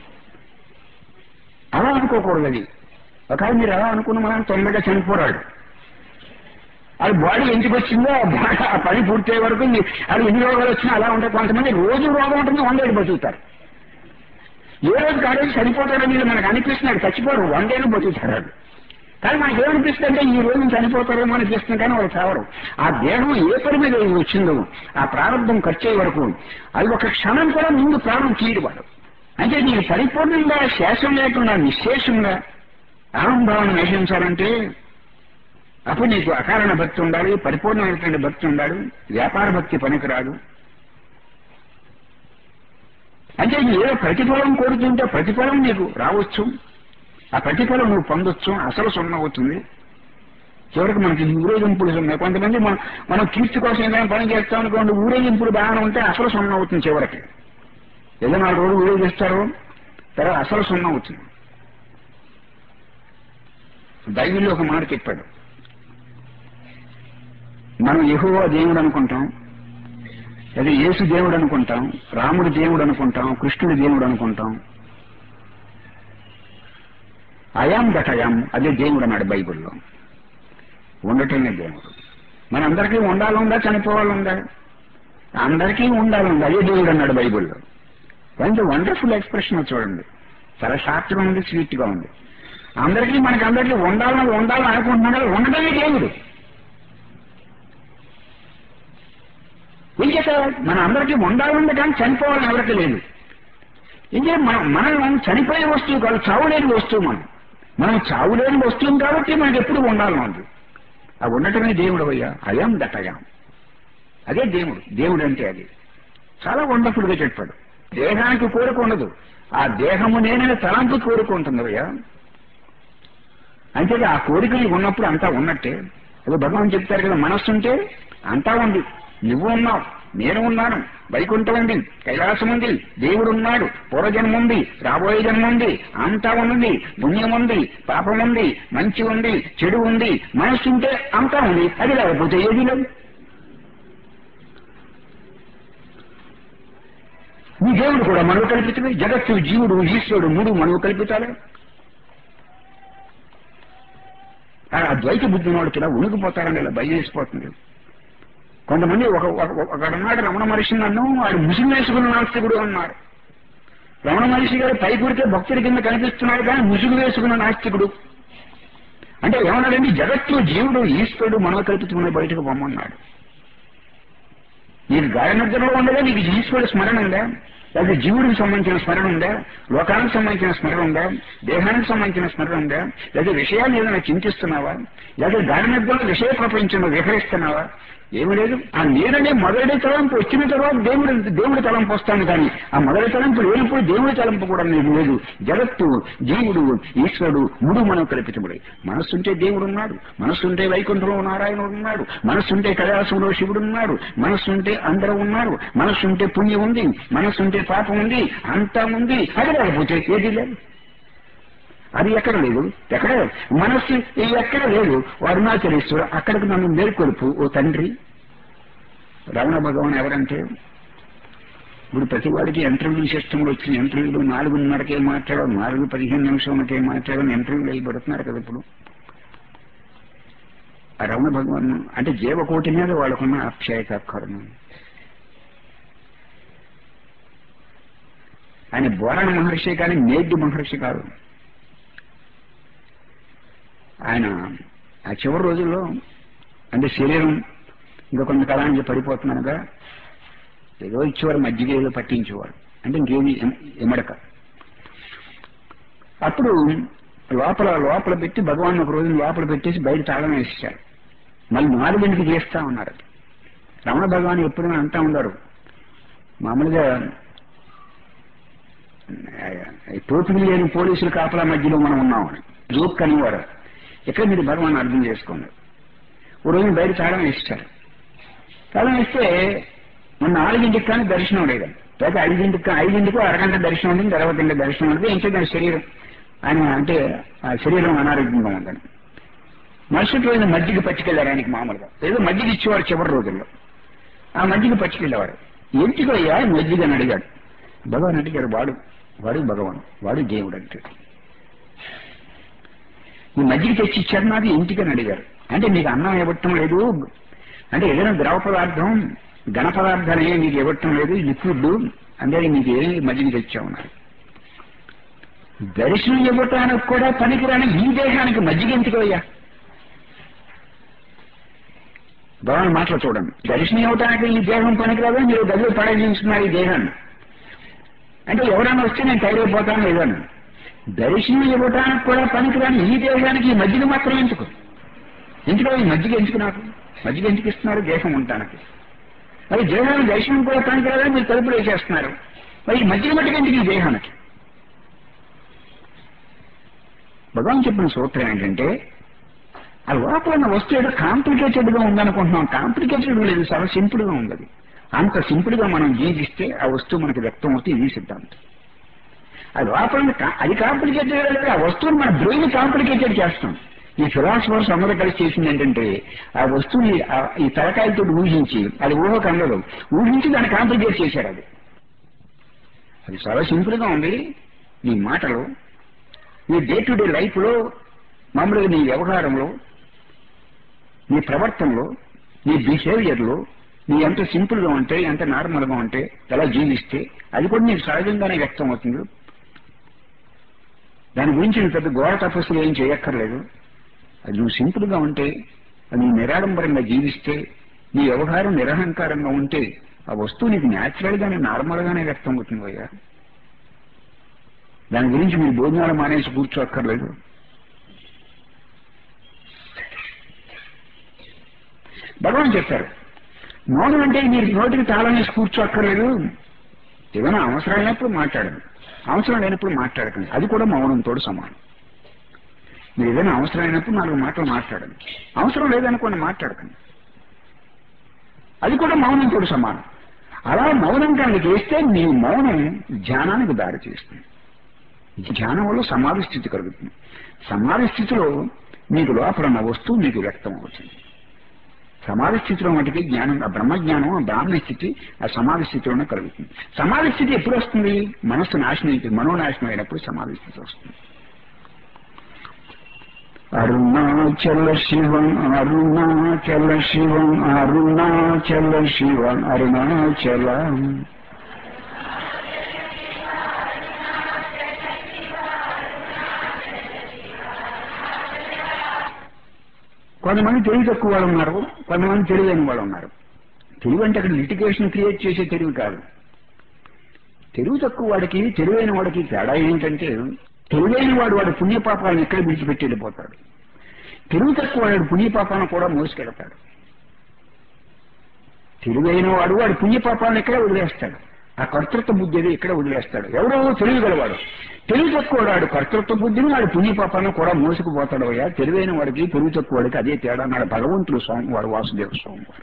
[SPEAKER 1] అలా అనుకోకూడదు. అది ఒకవేళ మీరు అలా అనుకున్న మనం తొందరగా చనిపోరాడు. అది బాడీ ఎందుకు వచ్చిందో ఆ పని పూర్తయ్యే వరకు అది ఎన్ని రోగాలు వచ్చినా అలా ఉంటాయి. కొంతమంది రోజు రోగం ఉంటుంది, 100 ఏళ్ళు బతుకుతారు. ఏ రోజు కాలేజీ చనిపోతారని మనకు అనిపిస్తున్నాడు, చచ్చిపోరు, 100 ఏళ్ళు బతుకుతారు. కానీ మనకి ఏమనిపిస్తుందంటే ఈ రోజు చనిపోతారేమో అనిపిస్తుంది, కానీ వాళ్ళు చావరు. ఆ దేహం ఏ పని మీద వచ్చిందో ఆ ప్రారంభం ఖర్చు అయ్యే వరకు అది ఒక క్షణం కూడా ముందు ప్రాణం తీయడు వాడు. అంటే నీకు పరిపూర్ణంగా శేషం లేకుండా నిశ్శేషంగా ఆనంభావాన్ని నశించాలంటే అప్పుడు నీకు అకారణ భక్తి ఉండాలి, పరిపూర్ణమైనటువంటి భక్తి ఉండాలి. వ్యాపార భక్తి పనికిరాదు. అంటే ఏదో ప్రతిఫలం కోరుతుంటే ప్రతిఫలం నీకు రావచ్చు, ఆ ప్రతిఫలం నువ్వు పొందొచ్చు, అసలు సున్నవుతుంది. చివరికి మనకి ఊరేగింపులు ఉన్నాయి. కొంతమంది మనం కీర్తి కోసం ఏదైనా పని చేస్తాం అనుకోండి, ఊరేగింపులు బాగానే ఉంటే అసలు సున్నవుతుంది. చివరికి ఏదో 4 రోజులు ఊరేగిస్తారు, తర్వాత అసలు సున్నవుతుంది. బైబిల్లో ఒక మాట చెప్పాడు, మనం యెహోవా దేవుడు అనుకుంటాం, అదే యేసు దేవుడు అనుకుంటాం, రాముడు దేవుడు అనుకుంటాం, కృష్ణుడు దేవుడు అనుకుంటాం. అయాం దట్ అయాం అదే దేవుడు అన్నాడు బైబిల్లో. ఉండటమే దేవుడు. మనందరికీ ఉండాలందా, చనిపోవాలందా? అందరికీ ఉండాలందా, అదే దేవుడు అన్నాడు బైబిల్లో. కొంచెం వండర్ఫుల్ ఎక్స్ప్రెషన్ చూడండి, చాలా షార్ట్గా ఉంది, స్వీట్ గా ఉంది. మనకందరికీ ఉండాలని అనుకుంటున్నాడు, ఉండటమే దేవుడు. ఏం చేస్తారు? మన అందరికీ ఉండాలంటే కానీ చనిపోవాలని ఎవరికి లేదు. ఇంకే మనం చనిపోయే వస్తువు కాదు, చావులేని వస్తువు. మనం చావులేని వస్తువు కాబట్టి మనకి ఎప్పుడు ఉండాలని ఉంది. ఆ ఉండటమే దేవుడు అయ్యా. అయం దటయం అదే దేవుడు. దేవుడు అంటే అది చాలా వండర్ఫుల్ గా చెప్పాడు. దేహానికి కోరిక ఉండదు, ఆ దేహము నేననే తలంపు కోరిక ఉంటుంది అయ్యా. అంటే ఆ కోరిక ఉన్నప్పుడు అంతా ఉన్నట్టే. అదే భగవాన్ చెప్తారు కదా, మనస్సు ఉంటే అంతా ఉంది. నువ్వు ఉన్నావు, నేను ఉన్నాను, వైకుంఠం ఉంది, కైలాసం ఉంది, దేవుడు ఉన్నాడు, పూర్వజన్మ ఉంది, రాబోయే జన్మ ఉంది, అంతా ఉంది. పుణ్యం ఉంది, పాపం ఉంది, మంచి ఉంది, చెడు ఉంది. మనస్సు ఉంటే అంతా ఉంది, అది లేకపోతే ఏది లేదు. నీ దేవుడు కూడా మనవు కల్పితమే. జగత్తు, జీవుడు, ఈశ్వరుడు 3 మనవు కల్పితాలే. ఆ ద్వైత బుద్ధి ఉన్నవాడు ఇలా ఉనికిపోతారని ఇలా భయం వేసిపోతుంది. కొంతమంది ఒకడున్నాడు రమణ మహర్షి, నన్ను వాడు ముసుగు వేసుకున్న నాస్తికుడు అన్నారు. రమణ మహర్షి గారు పై కూడితే భక్తుడి కింద కనిపిస్తున్నాడు, కానీ ముసుగు వేసుకున్న నాస్తికుడు. అంటే ఏమన్నాడండి, జగత్తు, జీవుడు, ఈశ్వరుడు మనవ కల్పితున్న బయటకు పొమ్మన్నాడు. నీకు గాఢ నిద్రలో ఉండగా నీకు ఈశ్వరుడు స్మరణ ఉందా? లేదా జీవుడికి సంబంధించిన స్మరణ ఉందా? లోకానికి సంబంధించిన స్మరణ ఉందా? దేహానికి సంబంధించిన స్మరణ ఉందా? లేదా విషయాన్ని ఏదైనా చింతిస్తున్నావా? లేదా గాఢ నిద్రలో విషయ ప్రపంచంలో విహరిస్తున్నావా? ఏమి లేదు. ఆ నేననే మొదటి తలంపు వచ్చిన తర్వాత దేవుడి తలంపు వస్తాను, కానీ ఆ మొదటి తలంపు లేనప్పుడు దేవుడి తలంపు కూడా నీకు లేదు. జగత్తు, జీవుడు, ఈశ్వరుడు 3 మనం కల్పితముడే. మనస్సుంటే దేవుడు ఉన్నాడు, మనస్సుంటే వైకుంఠంలో నారాయణుడు ఉన్నాడు, మనస్సుంటే కైలాసంలో శివుడు ఉన్నాడు, మనస్సుంటే అందరూ ఉన్నారు, మనస్సుంటే పుణ్యం ఉంది, మనస్సుంటే పాపం ఉంది, అంతా ఉంది. అది లేకపోతే ఏది లేదు. అది ఎక్కడ లేదు. ఎక్కడ మనస్సు ఎక్కడ లేదు. అరుణాచలేశ్వరు అక్కడికి నన్ను మేల్కొలుపు ఓ తండ్రి. రమణ భగవాన్ ఎవరంటే, ఇప్పుడు ప్రతి వాడికి ఇంటర్వ్యూ సిస్టమ్లు వచ్చిన ఇంటర్వ్యూలు 4:30కే మాట్లాడాలి, 4:15 నిమిషాలకే మాట్లాడాలని ఇంటర్వ్యూలు అయిపోతున్నారు కదా ఇప్పుడు. ఆ రమణ భగవాన్ అంటే జీవకోటి మీద వాళ్ళకున్న ఆప్యాయత కరుణ. ఆయన బోరణ మహర్షి కానీ మేడ్డి మహర్షి కాదు. ఆయన ఆ చివరి రోజుల్లో అంటే శరీరం ఇంకా కొంతకాలానికి పడిపోతున్నానుగా ఏదో ఇచ్చేవారు, మజ్జిగ ఏదో పట్టించేవారు, అంటే ఇంకేమి ఎమడక. అప్పుడు లోపల పెట్టి భగవాన్ ఒక రోజు లోపల పెట్టేసి బయట తాళం వేసేశారు. మళ్ళీ 4 చేస్తా ఉన్నారు. రమణ భగవాన్ ఎప్పుడైనా అంటా ఉన్నారు, మామూలుగా టోపీలు లేని పోలీసులు కాపలా మధ్యలో మనం ఉన్నామని జోక్ అనేవారు. ఇక్కడ మీరు భగవాన్ అర్థం చేసుకోండి. ఓ రోజు బయట తాళం వేస్తారు. తాళం వేస్తే మన 4ంటికి కానీ దర్శనం లేదండి, లేకపోతే 5ంటికి అరగంట దర్శనం ఉంటుంది, తర్వాత ఇంకా దర్శనం ఉంటుంది. ఏంటంటే శరీరం ఆయన అంటే ఆ శరీరం అనారోగ్యంగా ఉందని మరుసటి రోజున మజ్జిగ పట్టుకెళ్ళారు. ఆయనకి మామూలుగా ఏదో మజ్జిగ ఇచ్చేవారు చివరి రోజుల్లో. ఆ మజ్జిగ పట్టుకెళ్ళేవారు. ఎందుకు అయ్యా మజ్జిగ అని అడిగాడు. భగవాన్ అడిగారు, వాడు భగవాన్, వాడు దేవుడు అంటే ఈ మజ్జిగ తెచ్చి ఇచ్చారు నాకు ఇంటికని అడిగారు. అంటే మీకు అన్నం ఇవ్వటం లేదు, అంటే ఏదైనా ద్రవ పదార్థం ఘన పదార్థాలు ఏమి మీకు ఇవ్వటం లేదు, లిక్విడ్, అంటే మీకు ఏ మజ్జిగ తెచ్చామన్నారు. దర్శనం ఇవ్వటానికి కూడా పనికిరాని ఈ దేహానికి మజ్జిగ ఎందుకు అయ్యా? భగవాన్ మాటలు చూడండి. దర్శనం ఇవ్వటానికి ఈ దేహం పనికిరాదు, మీరు గదిలో పడేస్తున్నారు ఈ దేహాన్ని. అంటే ఎవరైనా వస్తే నేను తయారైపోతాను లేదని. దర్శనం ఇవ్వటానికి కూడా పనికిరాని ఈ దేహానికి ఈ మజ్జిగ మాత్రం ఎందుకు? ఎందుకు ఈ మజ్జిగ ఎందుకు? నాకు మజ్జిగ ఎందుకు ఇస్తున్నారు? దేహం ఉండటానికి. మరి దేహానికి దర్శనం కూడా పనికిరాదని మీరు తలుపులు వేసేస్తున్నారు. మరి ఈ మజ్జిగ మట్టుకు ఎందుకు ఈ దేహానికి? భగవాన్ చెప్పిన సూత్రం ఏంటంటే, ఆ లోపల ఉన్న వస్తువు ఏదో కాంప్లికేటెడ్ గా ఉందనుకుంటున్నాం. కాంప్లికేటెడ్ లేదు, చాలా సింపుల్ గా ఉంది. అంత సింపుల్ గా మనం జీవిస్తే ఆ వస్తువు మనకి వ్యక్తం అవుతే ఇది సిద్ధాంతం. ఆ లోపల అది కాంప్లికేటెడ్ లేదు, ఆ వస్తువుని మన బ్రెయిన్ కాంప్లికేటెడ్ చేస్తాం. ఈ ఫిలాసఫర్స్ అందరూ కలిసి చేసింది ఏంటంటే, ఆ వస్తువుని ఈ తలకాయలతో ఊహించి, అది ఊహకు అందదు, ఊహించి దాన్ని కాంప్లికేట్ చేశారు. అది చాలా సింపుల్ గా ఉంది. నీ మాటలు, నీ డే టు డే లైఫ్ లో, మామూలుగా నీ వ్యవహారంలో, నీ ప్రవర్తనలో, నీ బిహేవియర్లో నీ ఎంత సింపుల్ గా ఉంటే, ఎంత నార్మల్ గా ఉంటే, ఎలా జీవిస్తే అది కూడా నీకు సహజంగానే వ్యక్తం అవుతుంది. దాని గురించి నువ్వు పెద్ద ఘోర తపస్సులు ఏం చేయక్కర్లేదు. అది నువ్వు సింపుల్ గా ఉంటే, నువ్వు నిరాడంబరంగా జీవిస్తే, నీ వ్యవహారం నిరహంకారంగా ఉంటే, ఆ వస్తువు నీకు న్యాచురల్ గానే నార్మల్ గానే వ్యక్తం అవుతుంది అయ్యా. దాని గురించి మీరు భోజనాలు మానేసి కూర్చోక్కర్లేదు. భగవాన్ చెప్పారు, మౌనం అంటే మీరు నోటికి తాళం వేసి కూర్చోక్కర్లేదు. ఏదైనా అవసరం లేనప్పుడు మాట్లాడండి, అవసరం లేనప్పుడు మాట్లాడకండి. అది కూడా మౌనంతో సమానం. మీరు ఏదైనా అవసరం అయినప్పుడు 4 మాటలు మాట్లాడండి, అవసరం లేదనుకోండి మాట్లాడకండి. అది కూడా మౌనంతో సమానం. అలా మౌనం కనుక చేస్తే మీ మౌనం ధ్యానానికి దారి చేస్తుంది. ధ్యానం వల్ల సమాధి స్థితి కలుగుతుంది. సమాధి స్థితిలో మీకు లోపల ఉన్న వస్తువు మీకు వ్యక్తం అవుతుంది. సమాధి స్థితిలో మటుకి జ్ఞానం, ఆ బ్రహ్మజ్ఞానం, ఆ బ్రాహ్మణ స్థితి ఆ సమాధి స్థితిలోనే కలుగుతుంది. సమాధి స్థితి ఎప్పుడు వస్తుంది? మనస్సు నాశనం అయితే, మనోనాశనం అయినప్పుడు సమాధి స్థితి వస్తుంది. అరుణాచల శివం, అరుణాచల శివం, అరుణాచల శివం, అరుణాచలం. కొంతమంది తెలివి తక్కువ వాళ్ళు ఉన్నారు, కొంతమంది తెలివైన వాళ్ళు ఉన్నారు. తెలివి అంటే అక్కడ లిటిగేషన్ క్రియేట్ చేసే తెలివి కాదు. తెలివి తక్కువ వాడికి తెలివైన వాడికి తేడా ఏంటంటే, తెలివైన వాడు పుణ్యపాపాలను ఎక్కడ విడిచిపెట్టి వెళ్ళిపోతాడు. తెలివి తక్కువ వాడు పుణ్యపాపాలను కూడా మోసుకెళ్తాడు. తెలివైన వాడు పుణ్యపాపాలను ఎక్కడ వదిలేస్తాడు. ఆ కర్తృత్వ బుద్ధి అది ఇక్కడ వదిలేస్తాడు. ఎవరో తెలియగలవాడు. తెలివి తక్కువ వాడు కర్తృత్వ బుద్ధిని, వాడు పుణ్యపాపాలను కూడా మోసుకుపోతాడు. అయ్యా తెలివైన వాడికి తెలివి తక్కువ వాడికి అదే తేడా అన్నాడు భగవంతుడు స్వామి వారు, వాసుదేవ స్వామి వారు.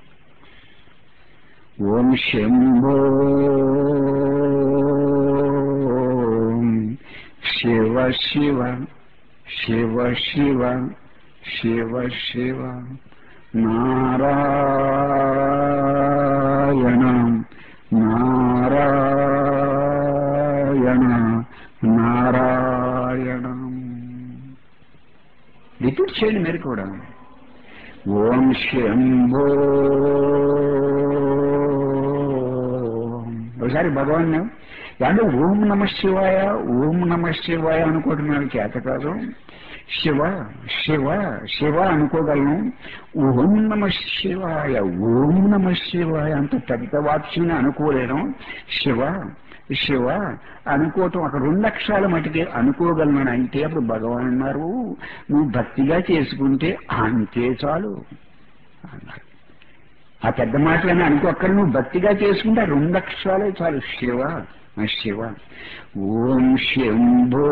[SPEAKER 1] ఓం శంభో శివ శివ శివ శివ శివ శివ నారాయణ నారాయణ నారాయణ. రిపీట్ చేయండి మీరు కూడా. ఓం శంభో. ఒకసారి భగవాన్ అంటే ఓం నమ శివాయ, ఓం నమ శివాయ అనుకోవడం చేత కాదు. శివ శివ శివ అనుకోగలను. ఓం నమ శివాయ, ఓం నమ శివాయ అంత పెద్ద వాక్యాన్ని అనుకోలేను. శివ శివ అనుకోవటం ఒక 2 అక్షరాల మటుకే అనుకోగలను అంటే అప్పుడు భగవాన్ అన్నారు, నువ్వు భక్తిగా చేసుకుంటే అంతే చాలు అన్నారు. ఆ పెద్ద మాటలని అనుకోక్కర్, నువ్వు భక్తిగా చేసుకుంటే 2 అక్షరాలే చాలు. శివ శివ. ఓం శంభో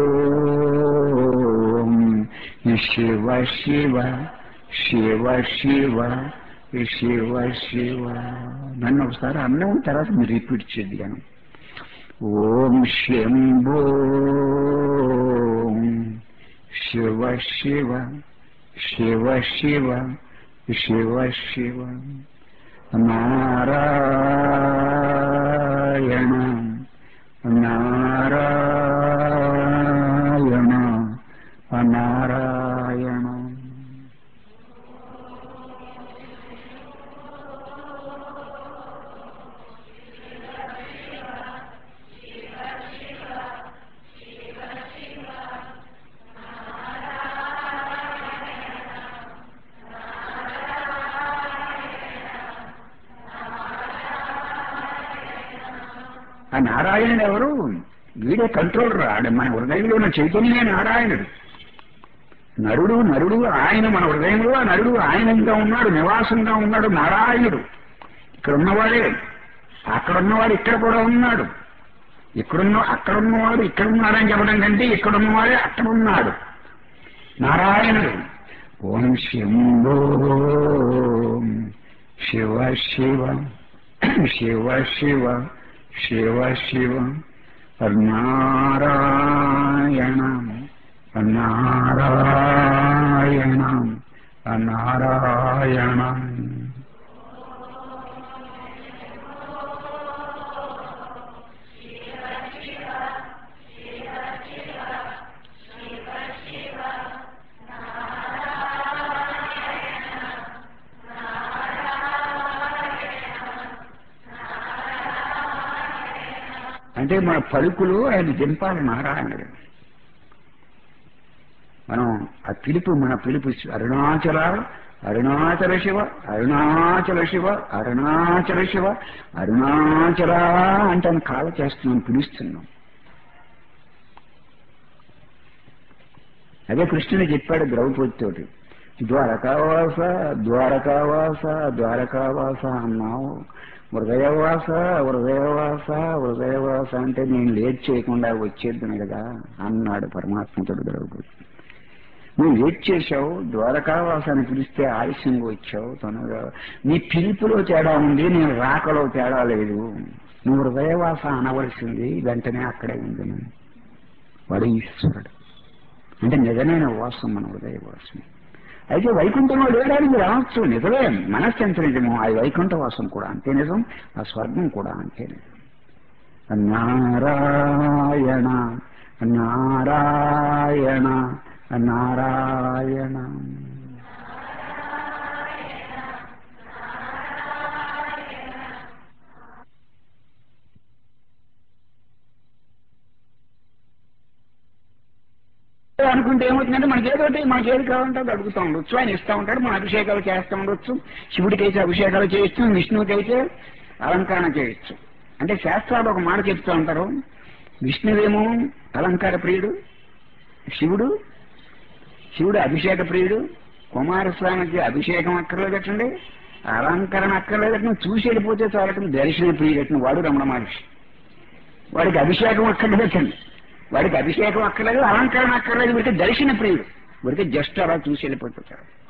[SPEAKER 1] శివ శివ శివ శివ శివ శివ. నన్ను ఒకసారి అన్నం తర్వాత మీరు రిపీట్ చేద్దాను. ఓం శంభో శివ శివ శివ శివ శివ శివ. నారాయణ నారాయణ నారాయణ. ఆ నారాయణుడు ఎవరు? వీడే కంట్రోలర్. ఆడ మన హృదయంలో ఉన్న చైతన్యమే నారాయణుడు. నరుడు నరుడు ఆయన మన హృదయంలో, ఆ నరుడు ఆయనంగా ఉన్నాడు, నివాసంగా ఉన్నాడు నారాయణుడు. ఇక్కడ ఉన్నవాడే, అక్కడ ఉన్నవాడు ఇక్కడ కూడా ఉన్నాడు. అక్కడున్నవాడు ఇక్కడ ఉన్నాడని చెప్పడం కంటే ఇక్కడున్నవాడే అక్కడ ఉన్నాడు నారాయణుడు. ఓం శంభో శివ శివ శివ శివ శివ శివ. నారాయణ నారాయణ నారాయణ. అంటే మన పలుకులు ఆయన దింపాలి నారాయణుడు. మనం ఆ పిలుపు, మన పిలుపు అరుణాచల అరుణాచల శివ అరుణాచల శివ అరుణాచల శివ అరుణాచల అంటే ఆయన కాల చేస్తున్నాం, పిలుస్తున్నాం. అదే కృష్ణుడు చెప్పాడు ద్రౌపదితోటి, ద్వారకావాస ద్వారకావాస ద్వారకావాస అన్నావు, హృదయవాస హృదయవాస హృదయవాస అంటే నేను లేట్ చేయకుండా వచ్చేద్దును కదా అన్నాడు పరమాత్మతోడు ద్రౌపది. నువ్వు లేట్ చేశావు, ద్వారకావాసాన్ని పిలిస్తే ఆలస్యంగా వచ్చావు తొందరగా. నీ పిలుపులో తేడా ఉంది, నేను రాకలో తేడా లేదు. నువ్వు హృదయవాస అనవలసింది, వెంటనే అక్కడే ఉంది. వాడు ఈశ్వరుడు అంటే నిజమైన వాసం మన హృదయవాసం. అయితే వైకుంఠంలో లేడానికి రావచ్చు, నిజమే. మనస్సు ఎంత నిజమో ఆ వైకుంఠ వాసం కూడా అంతే నిజం, ఆ స్వర్గం కూడా అంతే నిజం. నారాయణ నారాయణ నారాయణ. అనుకుంటే ఏమవుతుందంటే మనకి ఏది కావాలంటే అది అడుగుతూ ఉండొచ్చు, ఆయన ఇస్తూ ఉంటాడు. మన అభిషేకాలు చేస్తూ ఉండొచ్చు, శివుడికైతే అభిషేకాలు చేయొచ్చు, విష్ణువుకైతే అలంకరణ చేయొచ్చు. అంటే శాస్త్రాలు ఒక మాట చెప్తూ ఉంటారు, విష్ణువేమో అలంకార ప్రియుడు, శివుడు అభిషేక ప్రియుడు. కుమారస్వామికి అభిషేకం అక్కర్లేదటండి, అలంకరణ అక్కర్లేదటండి, చూసి వెళ్ళిపోతే చాలటం దర్శన ప్రియుడటండి. వాడు రమణ మహర్షి, వాడికి అభిషేకం అక్కర్లేదటండి, వాడికి అభిషేకం అక్కర్లేదు, అలంకరణ అక్కర్లేదు, వీడికి దర్శన ప్రియుడు, వీడికి జస్ట్ అలా చూసి వెళ్ళిపోతాడు.